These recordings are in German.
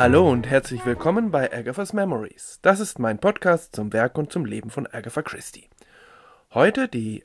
Hallo und herzlich willkommen bei Agatha's Memories. Das ist mein Podcast zum Werk und zum Leben von Agatha Christie. Heute die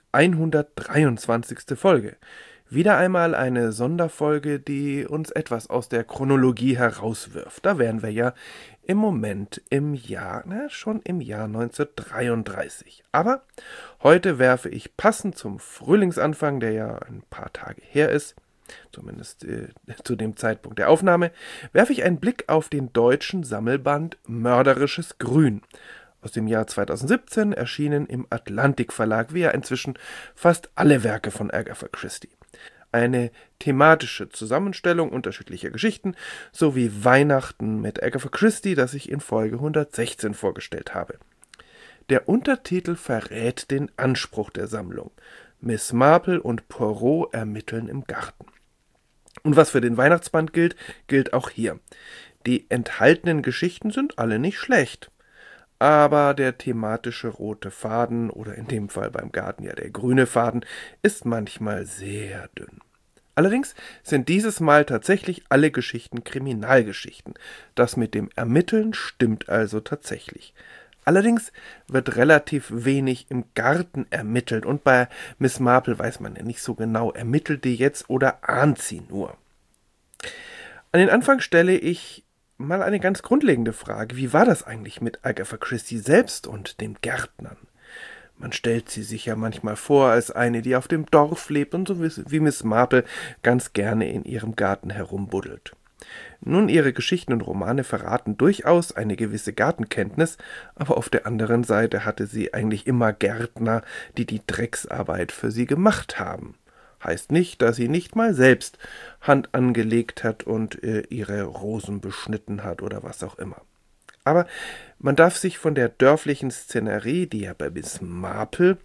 123. Folge. Wieder einmal eine Sonderfolge, die uns etwas aus der Chronologie herauswirft. Da wären wir ja im Moment schon im Jahr 1933. Aber heute werfe ich passend zum Frühlingsanfang, der ja ein paar Tage her ist, zumindest zu dem Zeitpunkt der Aufnahme, werfe ich einen Blick auf den deutschen Sammelband Mörderisches Grün. Aus dem Jahr 2017 erschienen im Atlantik Verlag, wie ja inzwischen fast alle Werke von Agatha Christie. Eine thematische Zusammenstellung unterschiedlicher Geschichten sowie Weihnachten mit Agatha Christie, das ich in Folge 116 vorgestellt habe. Der Untertitel verrät den Anspruch der Sammlung. Miss Marple und Poirot ermitteln im Garten. Und was für den Weihnachtsband gilt, gilt auch hier. Die enthaltenen Geschichten sind alle nicht schlecht. Aber der thematische rote Faden, oder in dem Fall beim Garten ja der grüne Faden, ist manchmal sehr dünn. Allerdings sind dieses Mal tatsächlich alle Geschichten Kriminalgeschichten. Das mit dem Ermitteln stimmt also tatsächlich. Allerdings wird relativ wenig im Garten ermittelt und bei Miss Marple weiß man ja nicht so genau, ermittelt die jetzt oder ahnt sie nur. An den Anfang stelle ich mal eine ganz grundlegende Frage. Wie war das eigentlich mit Agatha Christie selbst und den Gärtnern? Man stellt sie sich ja manchmal vor als eine, die auf dem Dorf lebt und so wie Miss Marple ganz gerne in ihrem Garten herumbuddelt. Nun, ihre Geschichten und Romane verraten durchaus eine gewisse Gartenkenntnis, aber auf der anderen Seite hatte sie eigentlich immer Gärtner, die die Drecksarbeit für sie gemacht haben. Heißt nicht, dass sie nicht mal selbst Hand angelegt hat und ihre Rosen beschnitten hat oder was auch immer. Aber man darf sich von der dörflichen Szenerie, die ja bei Miss Marple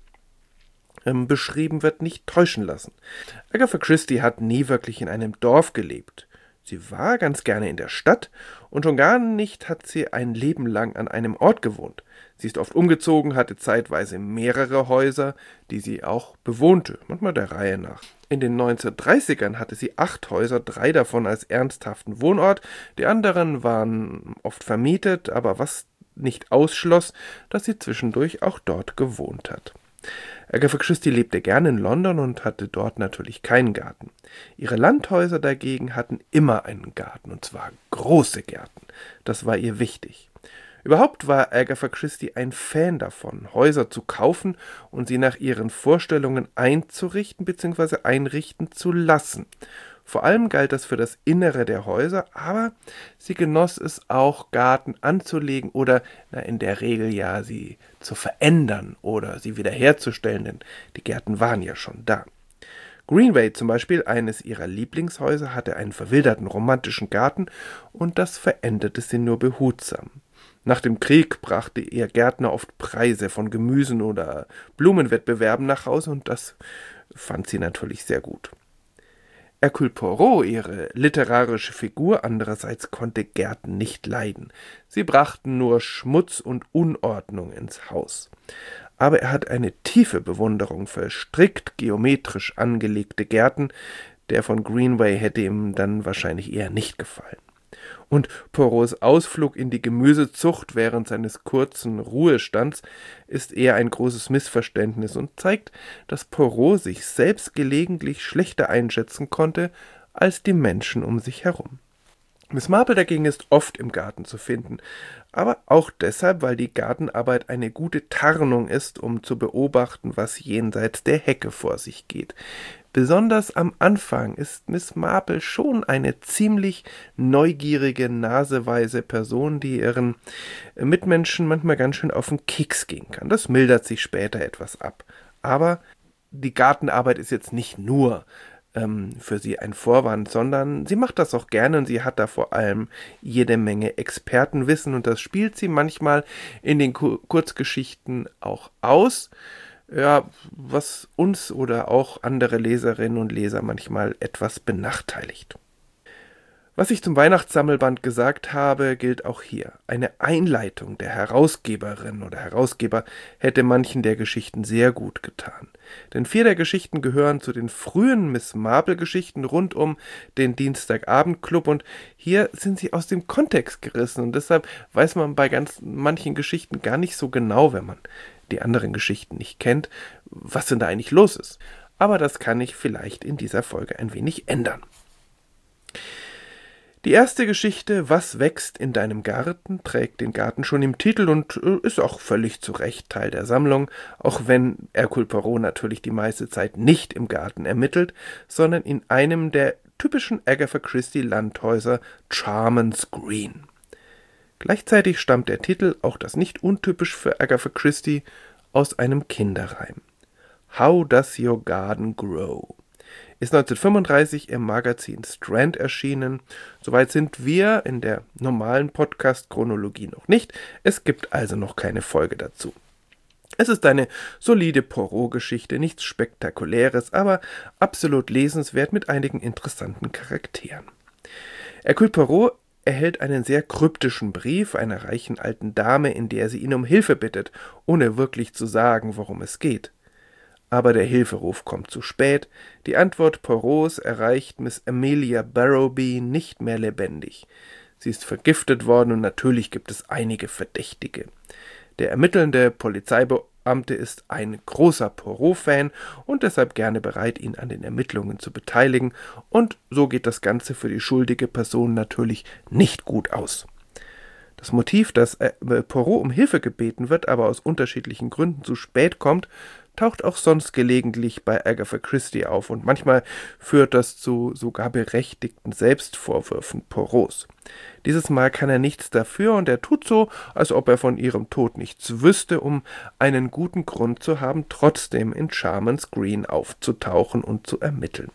beschrieben wird, nicht täuschen lassen. Agatha Christie hat nie wirklich in einem Dorf gelebt. Sie war ganz gerne in der Stadt und schon gar nicht hat sie ein Leben lang an einem Ort gewohnt. Sie ist oft umgezogen, hatte zeitweise mehrere Häuser, die sie auch bewohnte, manchmal der Reihe nach. In den 1930ern hatte sie 8 Häuser, 3 davon als ernsthaften Wohnort, die anderen waren oft vermietet, aber was nicht ausschloss, dass sie zwischendurch auch dort gewohnt hat. Agatha Christie lebte gerne in London und hatte dort natürlich keinen Garten. Ihre Landhäuser dagegen hatten immer einen Garten, und zwar große Gärten. Das war ihr wichtig. Überhaupt war Agatha Christie ein Fan davon, Häuser zu kaufen und sie nach ihren Vorstellungen einzurichten bzw. einrichten zu lassen. Vor allem galt das für das Innere der Häuser, aber sie genoss es auch, Garten anzulegen oder in der Regel ja sie zu verändern oder sie wiederherzustellen, denn die Gärten waren ja schon da. Greenway zum Beispiel, eines ihrer Lieblingshäuser, hatte einen verwilderten romantischen Garten und das veränderte sie nur behutsam. Nach dem Krieg brachte ihr Gärtner oft Preise von Gemüsen- oder Blumenwettbewerben nach Hause und das fand sie natürlich sehr gut. Hercule Poirot, ihre literarische Figur, andererseits konnte Gärten nicht leiden. Sie brachten nur Schmutz und Unordnung ins Haus. Aber er hat eine tiefe Bewunderung für strikt geometrisch angelegte Gärten. Der von Greenway hätte ihm dann wahrscheinlich eher nicht gefallen. Und Poirots Ausflug in die Gemüsezucht während seines kurzen Ruhestands ist eher ein großes Missverständnis und zeigt, dass Poirot sich selbst gelegentlich schlechter einschätzen konnte als die Menschen um sich herum. Miss Marple dagegen ist oft im Garten zu finden, aber auch deshalb, weil die Gartenarbeit eine gute Tarnung ist, um zu beobachten, was jenseits der Hecke vor sich geht. Besonders am Anfang ist Miss Marple schon eine ziemlich neugierige, naseweise Person, die ihren Mitmenschen manchmal ganz schön auf den Keks gehen kann. Das mildert sich später etwas ab. Aber die Gartenarbeit ist jetzt nicht nur für sie ein Vorwand, sondern sie macht das auch gerne und sie hat da vor allem jede Menge Expertenwissen und das spielt sie manchmal in den Kurzgeschichten auch aus. Ja, was uns oder auch andere Leserinnen und Leser manchmal etwas benachteiligt. Was ich zum Weihnachtssammelband gesagt habe, gilt auch hier. Eine Einleitung der Herausgeberin oder Herausgeber hätte manchen der Geschichten sehr gut getan. Denn 4 der Geschichten gehören zu den frühen Miss Marple-Geschichten rund um den Dienstagabend-Club und hier sind sie aus dem Kontext gerissen und deshalb weiß man bei ganz manchen Geschichten gar nicht so genau, wenn man die anderen Geschichten nicht kennt, was denn da eigentlich los ist. Aber das kann ich vielleicht in dieser Folge ein wenig ändern. Die erste Geschichte, Was wächst in deinem Garten, trägt den Garten schon im Titel und ist auch völlig zu Recht Teil der Sammlung, auch wenn Hercule Poirot natürlich die meiste Zeit nicht im Garten ermittelt, sondern in einem der typischen Agatha Christie Landhäuser Charmans Green. Gleichzeitig stammt der Titel, auch das nicht untypisch für Agatha Christie, aus einem Kinderreim. How Does Your Garden Grow? Ist 1935 im Magazin Strand erschienen. Soweit sind wir in der normalen Podcast-Chronologie noch nicht. Es gibt also noch keine Folge dazu. Es ist eine solide Poirot-Geschichte, nichts Spektakuläres, aber absolut lesenswert mit einigen interessanten Charakteren. Hercule Poirot erhält einen sehr kryptischen Brief einer reichen alten Dame, in der sie ihn um Hilfe bittet, ohne wirklich zu sagen, worum es geht. Aber der Hilferuf kommt zu spät, die Antwort Poirots erreicht Miss Amelia Barrowby nicht mehr lebendig. Sie ist vergiftet worden und natürlich gibt es einige Verdächtige. Der ermittelnde Polizeibeamte ist ein großer Poirot-Fan und deshalb gerne bereit, ihn an den Ermittlungen zu beteiligen, und so geht das Ganze für die schuldige Person natürlich nicht gut aus. Das Motiv, dass Poirot um Hilfe gebeten wird, aber aus unterschiedlichen Gründen zu spät kommt, taucht auch sonst gelegentlich bei Agatha Christie auf und manchmal führt das zu sogar berechtigten Selbstvorwürfen Poirots. Dieses Mal kann er nichts dafür und er tut so, als ob er von ihrem Tod nichts wüsste, um einen guten Grund zu haben, trotzdem in Charmans Green aufzutauchen und zu ermitteln.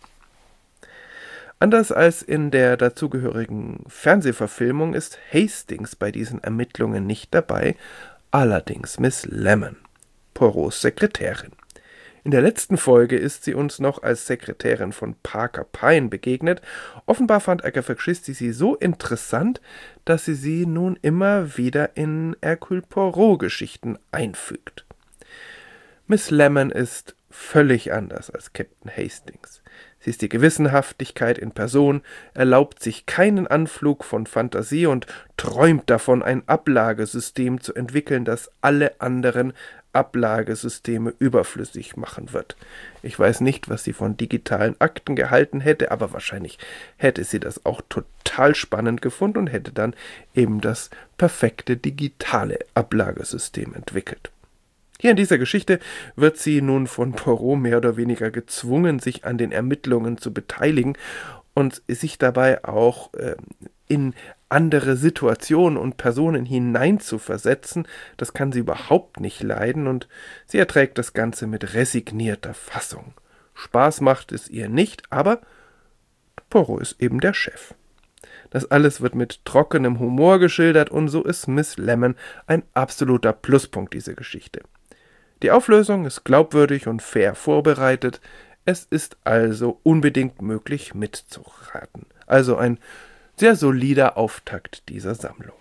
Anders als in der dazugehörigen Fernsehverfilmung ist Hastings bei diesen Ermittlungen nicht dabei, allerdings Miss Lemon, Poirots Sekretärin. In der letzten Folge ist sie uns noch als Sekretärin von Parker Pyne begegnet. Offenbar fand Agatha Christie sie so interessant, dass sie nun immer wieder in Hercule Poirot-Geschichten einfügt. Miss Lemon ist völlig anders als Captain Hastings. Sie ist die Gewissenhaftigkeit in Person, erlaubt sich keinen Anflug von Fantasie und träumt davon, ein Ablagesystem zu entwickeln, das alle anderen Ablagesysteme überflüssig machen wird. Ich weiß nicht, was sie von digitalen Akten gehalten hätte, aber wahrscheinlich hätte sie das auch total spannend gefunden und hätte dann eben das perfekte digitale Ablagesystem entwickelt. Hier in dieser Geschichte wird sie nun von Poirot mehr oder weniger gezwungen, sich an den Ermittlungen zu beteiligen und sich dabei auch in andere Situationen und Personen hineinzuversetzen. Das kann sie überhaupt nicht leiden und sie erträgt das Ganze mit resignierter Fassung. Spaß macht es ihr nicht, aber Poirot ist eben der Chef. Das alles wird mit trockenem Humor geschildert und so ist Miss Lemon ein absoluter Pluspunkt dieser Geschichte. Die Auflösung ist glaubwürdig und fair vorbereitet. Es ist also unbedingt möglich mitzuraten. Also ein sehr solider Auftakt dieser Sammlung.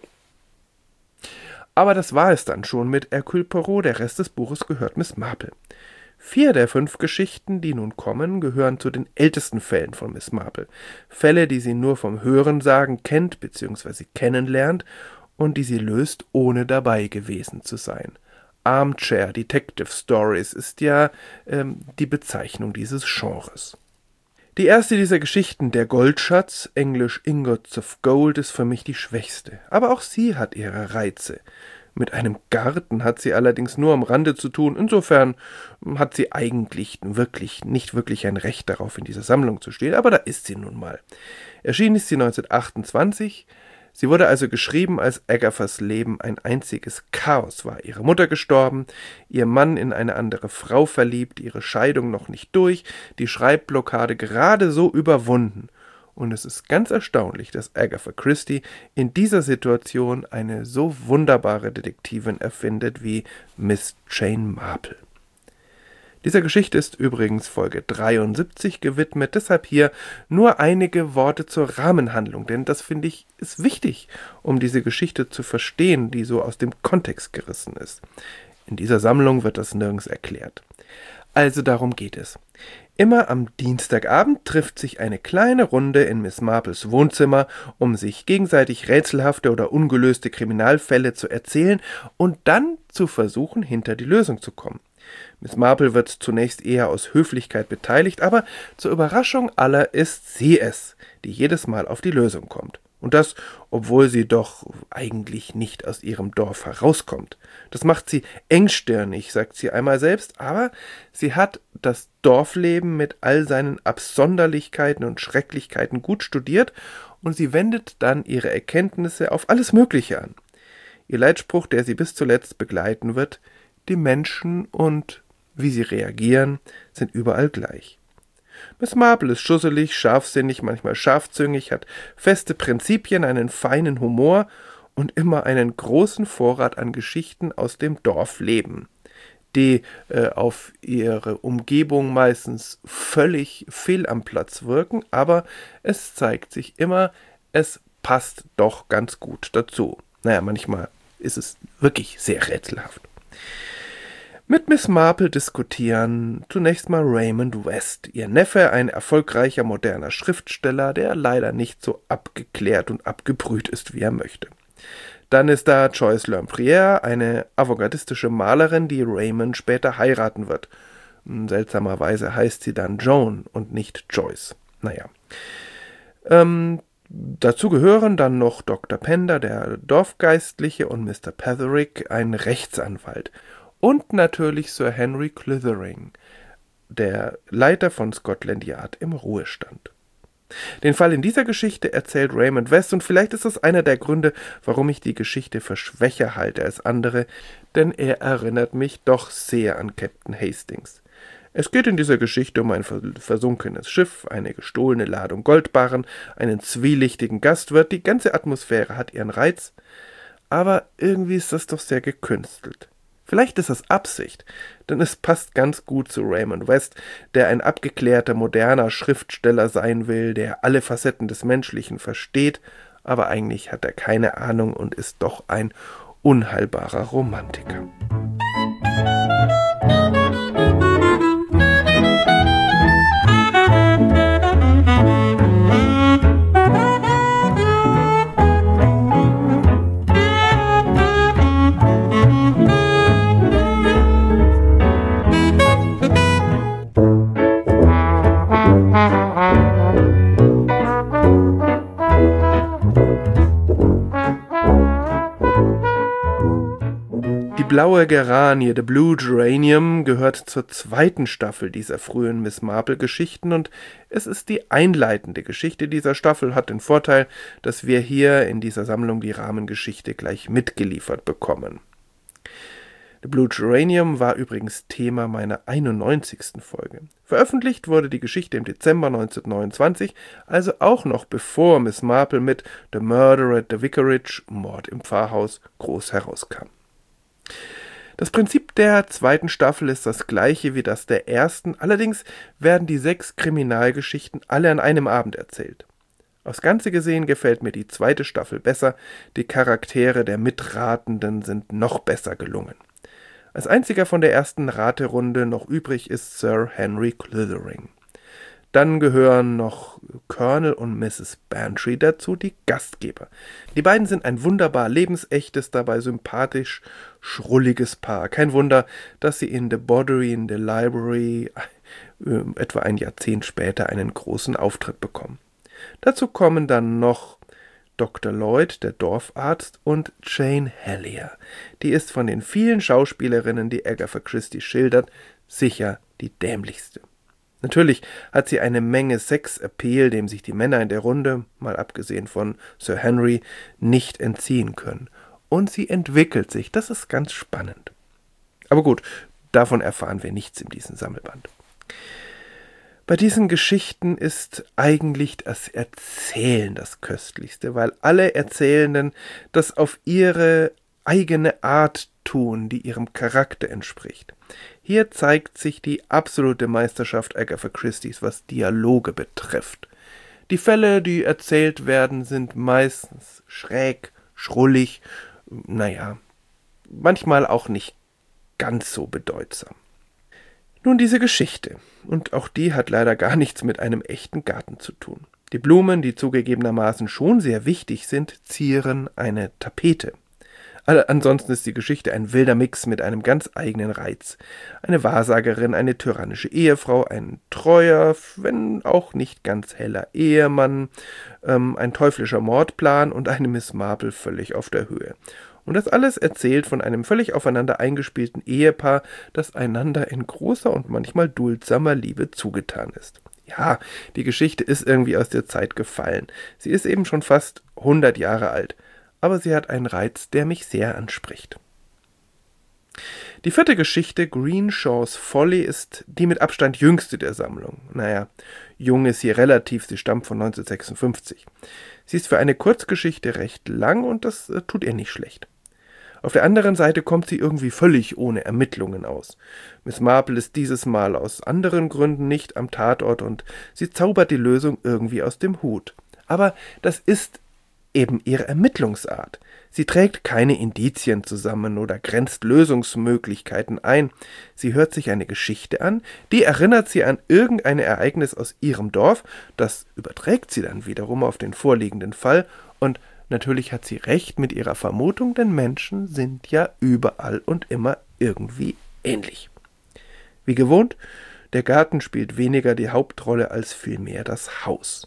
Aber das war es dann schon mit Hercule Poirot. Der Rest des Buches gehört Miss Marple. 4 der 5 Geschichten, die nun kommen, gehören zu den ältesten Fällen von Miss Marple. Fälle, die sie nur vom Hörensagen kennt bzw. kennenlernt und die sie löst, ohne dabei gewesen zu sein. Armchair Detective Stories ist ja die Bezeichnung dieses Genres. Die erste dieser Geschichten, der Goldschatz, englisch Ingots of Gold, ist für mich die schwächste. Aber auch sie hat ihre Reize. Mit einem Garten hat sie allerdings nur am Rande zu tun. Insofern hat sie eigentlich nicht wirklich ein Recht darauf, in dieser Sammlung zu stehen. Aber da ist sie nun mal. Erschienen ist sie 1928. Sie wurde also geschrieben, als Agathas Leben ein einziges Chaos war. Ihre Mutter gestorben, ihr Mann in eine andere Frau verliebt, ihre Scheidung noch nicht durch, die Schreibblockade gerade so überwunden. Und es ist ganz erstaunlich, dass Agatha Christie in dieser Situation eine so wunderbare Detektivin erfindet wie Miss Jane Marple. Dieser Geschichte ist übrigens Folge 73 gewidmet, deshalb hier nur einige Worte zur Rahmenhandlung, denn das finde ich ist wichtig, um diese Geschichte zu verstehen, die so aus dem Kontext gerissen ist. In dieser Sammlung wird das nirgends erklärt. Also darum geht es. Immer am Dienstagabend trifft sich eine kleine Runde in Miss Marples Wohnzimmer, um sich gegenseitig rätselhafte oder ungelöste Kriminalfälle zu erzählen und dann zu versuchen, hinter die Lösung zu kommen. Miss Marple wird zunächst eher aus Höflichkeit beteiligt, aber zur Überraschung aller ist sie es, die jedes Mal auf die Lösung kommt. Und das, obwohl sie doch eigentlich nicht aus ihrem Dorf herauskommt. Das macht sie engstirnig, sagt sie einmal selbst, aber sie hat das Dorfleben mit all seinen Absonderlichkeiten und Schrecklichkeiten gut studiert und sie wendet dann ihre Erkenntnisse auf alles Mögliche an. Ihr Leitspruch, der sie bis zuletzt begleiten wird: Die Menschen und wie sie reagieren, sind überall gleich. Miss Marple ist schusselig, scharfsinnig, manchmal scharfzüngig, hat feste Prinzipien, einen feinen Humor und immer einen großen Vorrat an Geschichten aus dem Dorfleben, die auf ihre Umgebung meistens völlig fehl am Platz wirken, aber es zeigt sich immer, es passt doch ganz gut dazu. Naja, manchmal ist es wirklich sehr rätselhaft. Mit Miss Marple diskutieren zunächst mal Raymond West, ihr Neffe, ein erfolgreicher moderner Schriftsteller, der leider nicht so abgeklärt und abgebrüht ist, wie er möchte. Dann ist da Joyce Lempriere, eine avantgardistische Malerin, die Raymond später heiraten wird. Seltsamerweise heißt sie dann Joan und nicht Joyce. Naja. Dazu gehören dann noch Dr. Pender, der Dorfgeistliche, und Mr. Petherick, ein Rechtsanwalt. Und natürlich Sir Henry Clithering, der Leiter von Scotland Yard im Ruhestand. Den Fall in dieser Geschichte erzählt Raymond West und vielleicht ist das einer der Gründe, warum ich die Geschichte für schwächer halte als andere, denn er erinnert mich doch sehr an Captain Hastings. Es geht in dieser Geschichte um ein versunkenes Schiff, eine gestohlene Ladung Goldbarren, einen zwielichtigen Gastwirt, die ganze Atmosphäre hat ihren Reiz, aber irgendwie ist das doch sehr gekünstelt. Vielleicht ist es Absicht, denn es passt ganz gut zu Raymond West, der ein abgeklärter, moderner Schriftsteller sein will, der alle Facetten des Menschlichen versteht, aber eigentlich hat er keine Ahnung und ist doch ein unheilbarer Romantiker. Die blaue Geranie, The Blue Geranium, gehört zur zweiten Staffel dieser frühen Miss Marple-Geschichten und es ist die einleitende Geschichte dieser Staffel, hat den Vorteil, dass wir hier in dieser Sammlung die Rahmengeschichte gleich mitgeliefert bekommen. The Blue Geranium war übrigens Thema meiner 91. Folge. Veröffentlicht wurde die Geschichte im Dezember 1929, also auch noch bevor Miss Marple mit The Murder at the Vicarage, Mord im Pfarrhaus, groß herauskam. Das Prinzip der zweiten Staffel ist das gleiche wie das der ersten, allerdings werden die 6 Kriminalgeschichten alle an einem Abend erzählt. Aufs Ganze gesehen gefällt mir die zweite Staffel besser, die Charaktere der Mitratenden sind noch besser gelungen. Als einziger von der ersten Raterunde noch übrig ist Sir Henry Clithering. Dann gehören noch Colonel und Mrs. Bantry dazu, die Gastgeber. Die beiden sind ein wunderbar lebensechtes, dabei sympathisch, schrulliges Paar. Kein Wunder, dass sie in The Body in the Library etwa ein Jahrzehnt später einen großen Auftritt bekommen. Dazu kommen dann noch Dr. Lloyd, der Dorfarzt, und Jane Hellier. Die ist von den vielen Schauspielerinnen, die Agatha Christie schildert, sicher die dämlichste. Natürlich hat sie eine Menge Sex-Appeal, dem sich die Männer in der Runde, mal abgesehen von Sir Henry, nicht entziehen können. Und sie entwickelt sich, das ist ganz spannend. Aber gut, davon erfahren wir nichts in diesem Sammelband. Bei diesen Geschichten ist eigentlich das Erzählen das Köstlichste, weil alle Erzählenden das auf ihre eigene Art tun, die ihrem Charakter entspricht. Hier zeigt sich die absolute Meisterschaft Agatha Christies, was Dialoge betrifft. Die Fälle, die erzählt werden, sind meistens schräg, schrullig, manchmal auch nicht ganz so bedeutsam. Nun diese Geschichte, und auch die hat leider gar nichts mit einem echten Garten zu tun. Die Blumen, die zugegebenermaßen schon sehr wichtig sind, zieren eine Tapete. Ansonsten ist die Geschichte ein wilder Mix mit einem ganz eigenen Reiz. Eine Wahrsagerin, eine tyrannische Ehefrau, ein treuer, wenn auch nicht ganz heller Ehemann, ein teuflischer Mordplan und eine Miss Marple völlig auf der Höhe. Und das alles erzählt von einem völlig aufeinander eingespielten Ehepaar, das einander in großer und manchmal duldsamer Liebe zugetan ist. Ja, die Geschichte ist irgendwie aus der Zeit gefallen. Sie ist eben schon fast 100 Jahre alt. Aber sie hat einen Reiz, der mich sehr anspricht. Die vierte Geschichte, Greenshaws Folly, ist die mit Abstand jüngste der Sammlung. Jung ist hier relativ, sie stammt von 1956. Sie ist für eine Kurzgeschichte recht lang und das tut ihr nicht schlecht. Auf der anderen Seite kommt sie irgendwie völlig ohne Ermittlungen aus. Miss Marple ist dieses Mal aus anderen Gründen nicht am Tatort und sie zaubert die Lösung irgendwie aus dem Hut. Aber das ist eben ihre Ermittlungsart. Sie trägt keine Indizien zusammen oder grenzt Lösungsmöglichkeiten ein. Sie hört sich eine Geschichte an, die erinnert sie an irgendein Ereignis aus ihrem Dorf, das überträgt sie dann wiederum auf den vorliegenden Fall und natürlich hat sie recht mit ihrer Vermutung, denn Menschen sind ja überall und immer irgendwie ähnlich. Wie gewohnt, der Garten spielt weniger die Hauptrolle als vielmehr das Haus.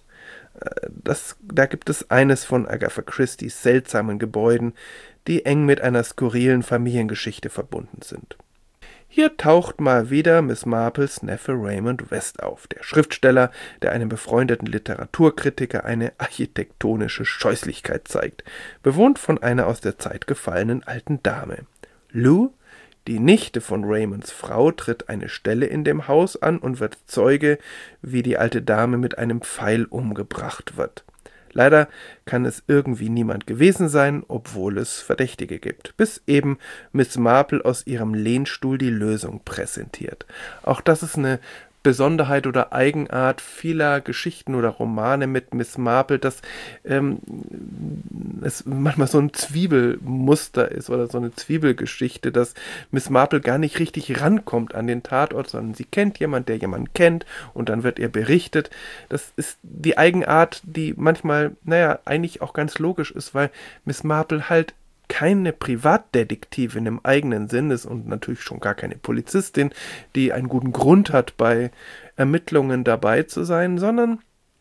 Da gibt es eines von Agatha Christies seltsamen Gebäuden, die eng mit einer skurrilen Familiengeschichte verbunden sind. Hier taucht mal wieder Miss Marples Neffe Raymond West auf, der Schriftsteller, der einem befreundeten Literaturkritiker eine architektonische Scheußlichkeit zeigt, bewohnt von einer aus der Zeit gefallenen alten Dame. Lou, die Nichte von Raymonds Frau, tritt eine Stelle in dem Haus an und wird Zeuge, wie die alte Dame mit einem Pfeil umgebracht wird. Leider kann es irgendwie niemand gewesen sein, obwohl es Verdächtige gibt, bis eben Miss Marple aus ihrem Lehnstuhl die Lösung präsentiert. Auch das ist eine Besonderheit oder Eigenart vieler Geschichten oder Romane mit Miss Marple, dass es manchmal so ein Zwiebelmuster ist oder so eine Zwiebelgeschichte, dass Miss Marple gar nicht richtig rankommt an den Tatort, sondern sie kennt jemanden, der jemanden kennt und dann wird ihr berichtet. Das ist die Eigenart, die manchmal, eigentlich auch ganz logisch ist, weil Miss Marple halt keine Privatdetektivin im eigenen Sinn ist und natürlich schon gar keine Polizistin, die einen guten Grund hat, bei Ermittlungen dabei zu sein, sondern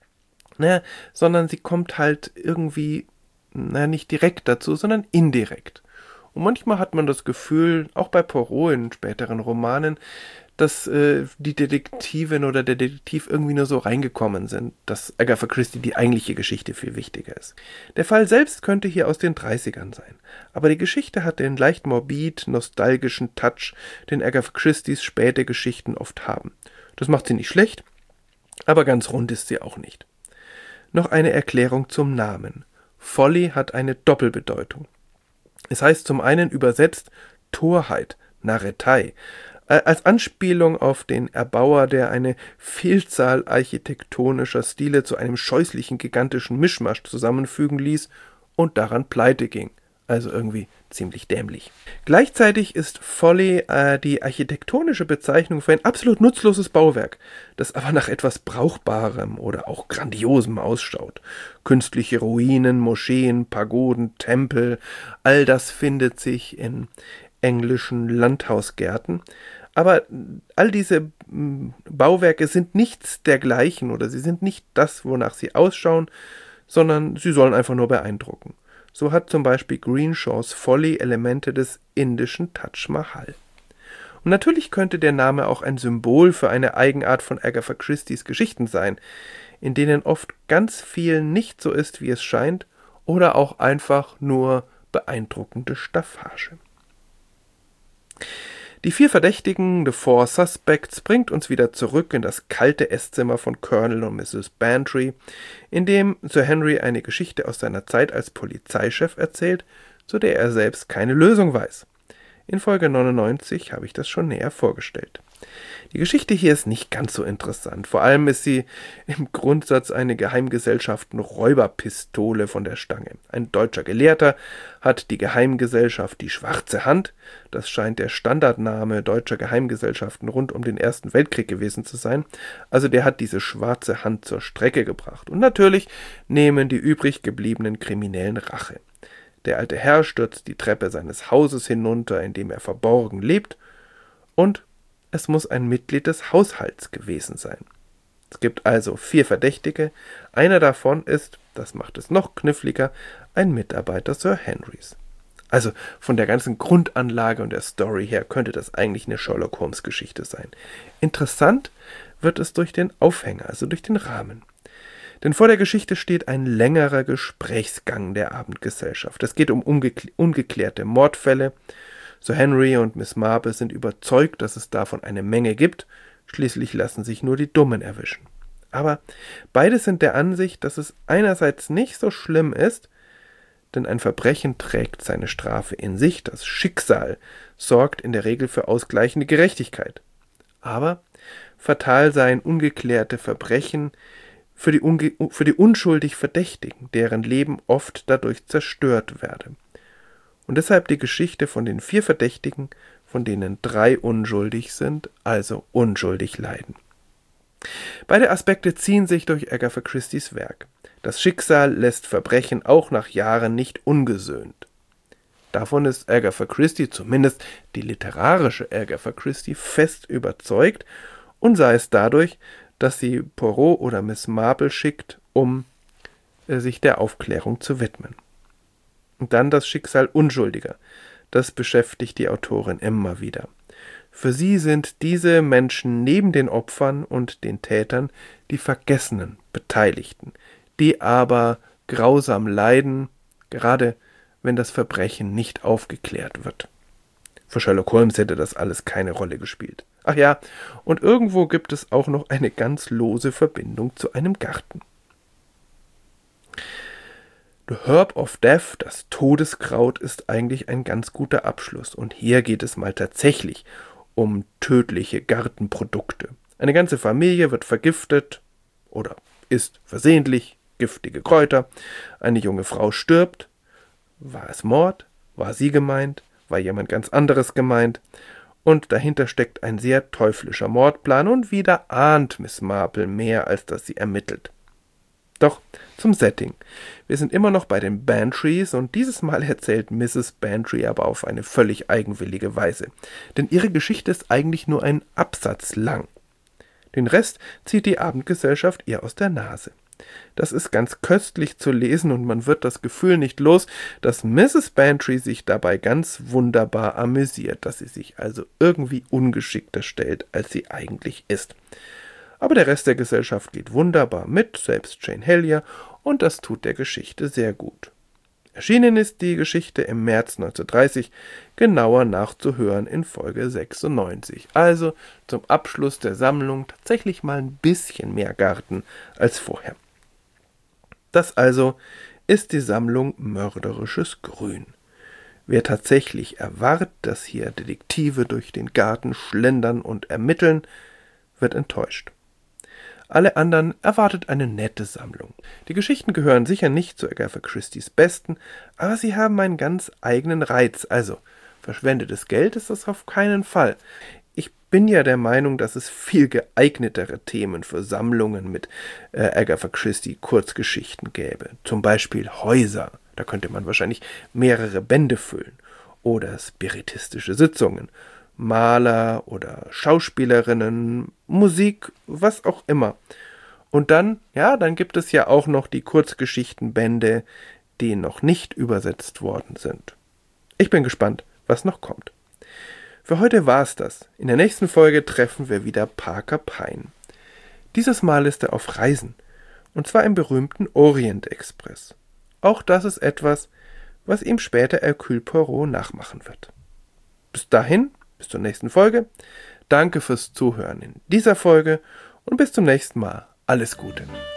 sie kommt halt irgendwie, nicht direkt dazu, sondern indirekt. Und manchmal hat man das Gefühl, auch bei Poirot in späteren Romanen, dass die Detektivin oder der Detektiv irgendwie nur so reingekommen sind, dass Agatha Christie die eigentliche Geschichte viel wichtiger ist. Der Fall selbst könnte hier aus den 30ern sein, aber die Geschichte hat den leicht morbid, nostalgischen Touch, den Agatha Christies späte Geschichten oft haben. Das macht sie nicht schlecht, aber ganz rund ist sie auch nicht. Noch eine Erklärung zum Namen. Folly hat eine Doppelbedeutung. Es heißt zum einen übersetzt Torheit, Narretei, als Anspielung auf den Erbauer, der eine Vielzahl architektonischer Stile zu einem scheußlichen, gigantischen Mischmasch zusammenfügen ließ und daran pleite ging. Also irgendwie ziemlich dämlich. Gleichzeitig ist Folly die architektonische Bezeichnung für ein absolut nutzloses Bauwerk, das aber nach etwas Brauchbarem oder auch Grandiosem ausschaut. Künstliche Ruinen, Moscheen, Pagoden, Tempel, all das findet sich in englischen Landhausgärten. Aber all diese Bauwerke sind nichts dergleichen oder sie sind nicht das, wonach sie ausschauen, sondern sie sollen einfach nur beeindrucken. So hat zum Beispiel Greenshaws Folly Elemente des indischen Taj Mahal. Und natürlich könnte der Name auch ein Symbol für eine Eigenart von Agatha Christies Geschichten sein, in denen oft ganz viel nicht so ist, wie es scheint, oder auch einfach nur beeindruckende Staffage. Die 4 Verdächtigen, The Four Suspects, bringt uns wieder zurück in das kalte Esszimmer von Colonel und Mrs. Bantry, in dem Sir Henry eine Geschichte aus seiner Zeit als Polizeichef erzählt, zu der er selbst keine Lösung weiß. In Folge 99 habe ich das schon näher vorgestellt. Die Geschichte hier ist nicht ganz so interessant. Vor allem ist sie im Grundsatz eine Geheimgesellschaften-Räuberpistole von der Stange. Ein deutscher Gelehrter hat die Geheimgesellschaft die Schwarze Hand, das scheint der Standardname deutscher Geheimgesellschaften rund um den Ersten Weltkrieg gewesen zu sein, also der hat diese schwarze Hand zur Strecke gebracht. Und natürlich nehmen die übrig gebliebenen Kriminellen Rache. Der alte Herr stürzt die Treppe seines Hauses hinunter, in dem er verborgen lebt, und es muss ein Mitglied des Haushalts gewesen sein. Es gibt also 4 Verdächtige. Einer davon ist, das macht es noch kniffliger, ein Mitarbeiter Sir Henrys. Also von der ganzen Grundanlage und der Story her könnte das eigentlich eine Sherlock-Holmes-Geschichte sein. Interessant wird es durch den Aufhänger, also durch den Rahmen. Denn vor der Geschichte steht ein längerer Gesprächsgang der Abendgesellschaft. Es geht um ungeklärte Mordfälle. Sir Henry und Miss Marple sind überzeugt, dass es davon eine Menge gibt. Schließlich lassen sich nur die Dummen erwischen. Aber beide sind der Ansicht, dass es einerseits nicht so schlimm ist, denn ein Verbrechen trägt seine Strafe in sich. Das Schicksal sorgt in der Regel für ausgleichende Gerechtigkeit. Aber fatal seien ungeklärte Verbrechen für die unschuldig Verdächtigen, deren Leben oft dadurch zerstört werde. Und deshalb die Geschichte von den 4 Verdächtigen, von denen 3 unschuldig sind, also unschuldig leiden. Beide Aspekte ziehen sich durch Agatha Christies Werk. Das Schicksal lässt Verbrechen auch nach Jahren nicht ungesöhnt. Davon ist Agatha Christie, zumindest die literarische Agatha Christie, fest überzeugt, und sei es dadurch, dass sie Poirot oder Miss Marple schickt, um sich der Aufklärung zu widmen. Und dann das Schicksal Unschuldiger. Das beschäftigt die Autorin immer wieder. Für sie sind diese Menschen neben den Opfern und den Tätern die vergessenen Beteiligten, die aber grausam leiden, gerade wenn das Verbrechen nicht aufgeklärt wird. Für Sherlock Holmes hätte das alles keine Rolle gespielt. Ach ja, und irgendwo gibt es auch noch eine ganz lose Verbindung zu einem Garten. The Herb of Death, das Todeskraut, ist eigentlich ein ganz guter Abschluss. Und hier geht es mal tatsächlich um tödliche Gartenprodukte. Eine ganze Familie wird vergiftet oder isst versehentlich giftige Kräuter. Eine junge Frau stirbt. War es Mord? War sie gemeint? War jemand ganz anderes gemeint? Und dahinter steckt ein sehr teuflischer Mordplan und wieder ahnt Miss Marple mehr, als dass sie ermittelt. Doch zum Setting. Wir sind immer noch bei den Bantrys und dieses Mal erzählt Mrs. Bantry aber auf eine völlig eigenwillige Weise. Denn ihre Geschichte ist eigentlich nur ein Absatz lang. Den Rest zieht die Abendgesellschaft ihr aus der Nase. Das ist ganz köstlich zu lesen und man wird das Gefühl nicht los, dass Mrs. Bantry sich dabei ganz wunderbar amüsiert, dass sie sich also irgendwie ungeschickter stellt, als sie eigentlich ist. Aber der Rest der Gesellschaft geht wunderbar mit, selbst Jane Hellier, und das tut der Geschichte sehr gut. Erschienen ist die Geschichte im März 1930, genauer nachzuhören in Folge 96. Also zum Abschluss der Sammlung tatsächlich mal ein bisschen mehr Garten als vorher. Das also ist die Sammlung Mörderisches Grün. Wer tatsächlich erwartet, dass hier Detektive durch den Garten schlendern und ermitteln, wird enttäuscht. Alle anderen erwartet eine nette Sammlung. Die Geschichten gehören sicher nicht zu Agatha Christies besten, aber sie haben einen ganz eigenen Reiz, also verschwendetes Geld ist das auf keinen Fall. Ich bin ja der Meinung, dass es viel geeignetere Themen für Sammlungen mit Agatha Christie Kurzgeschichten gäbe. Zum Beispiel Häuser, da könnte man wahrscheinlich mehrere Bände füllen. Oder spiritistische Sitzungen. Maler oder Schauspielerinnen, Musik, was auch immer. Und dann gibt es ja auch noch die Kurzgeschichtenbände, die noch nicht übersetzt worden sind. Ich bin gespannt, was noch kommt. Für heute war's das. In der nächsten Folge treffen wir wieder Parker Pyne. Dieses Mal ist er auf Reisen, und zwar im berühmten Orient Express. Auch das ist etwas, was ihm später Hercule Poirot nachmachen wird. Bis dahin, bis zur nächsten Folge. Danke fürs Zuhören in dieser Folge und bis zum nächsten Mal. Alles Gute.